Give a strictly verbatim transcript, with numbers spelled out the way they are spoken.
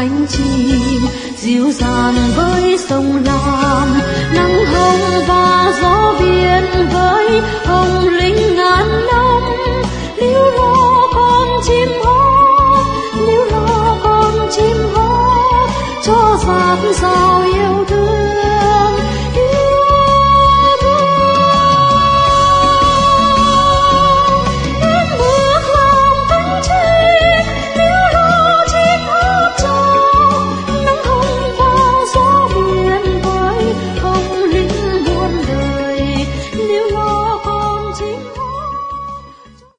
hành trình dịu dàng với sông Lam, nắng hồng và gió biển với